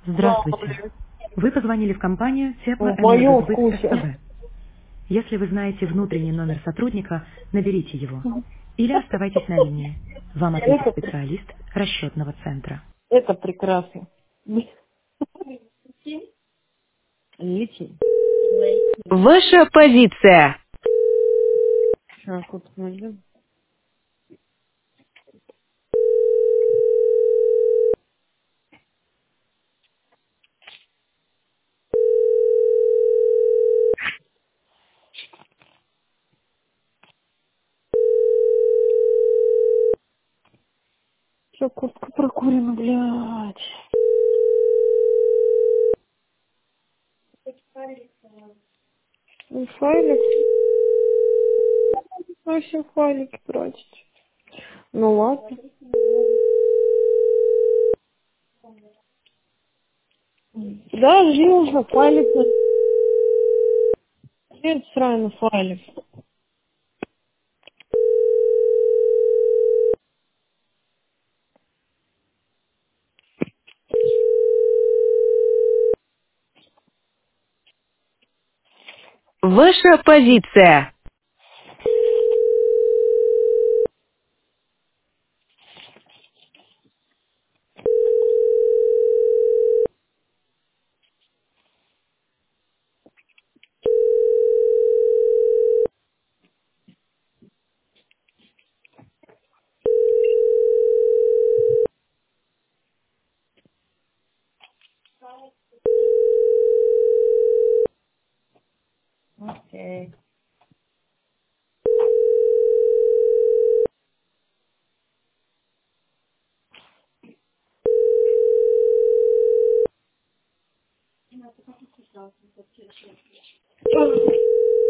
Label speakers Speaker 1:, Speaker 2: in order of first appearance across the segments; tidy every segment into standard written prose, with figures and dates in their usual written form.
Speaker 1: Да,
Speaker 2: Здравствуйте.
Speaker 1: блин.
Speaker 2: Вы позвонили в компанию
Speaker 1: В моем
Speaker 2: Теплоэнергосбыт
Speaker 1: вкусе.
Speaker 2: СПБ. Если вы знаете внутренний номер сотрудника, наберите его. Или оставайтесь на линии. Вам ответит
Speaker 1: Это,
Speaker 2: специалист расчетного центра.
Speaker 1: это прекрасно. Летим.
Speaker 2: Ваша позиция.
Speaker 1: Сейчас вот смотрю. Все, куртка прокурена, блядь. Ну, файлик. Вообще файлики тратить. Ну ладно. Подожди уже, файлик. Нет, сраный файлик.
Speaker 2: Ваша позиция.
Speaker 1: Окей.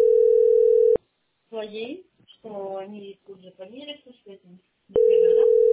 Speaker 1: Своей, что они тут же померятся с этим.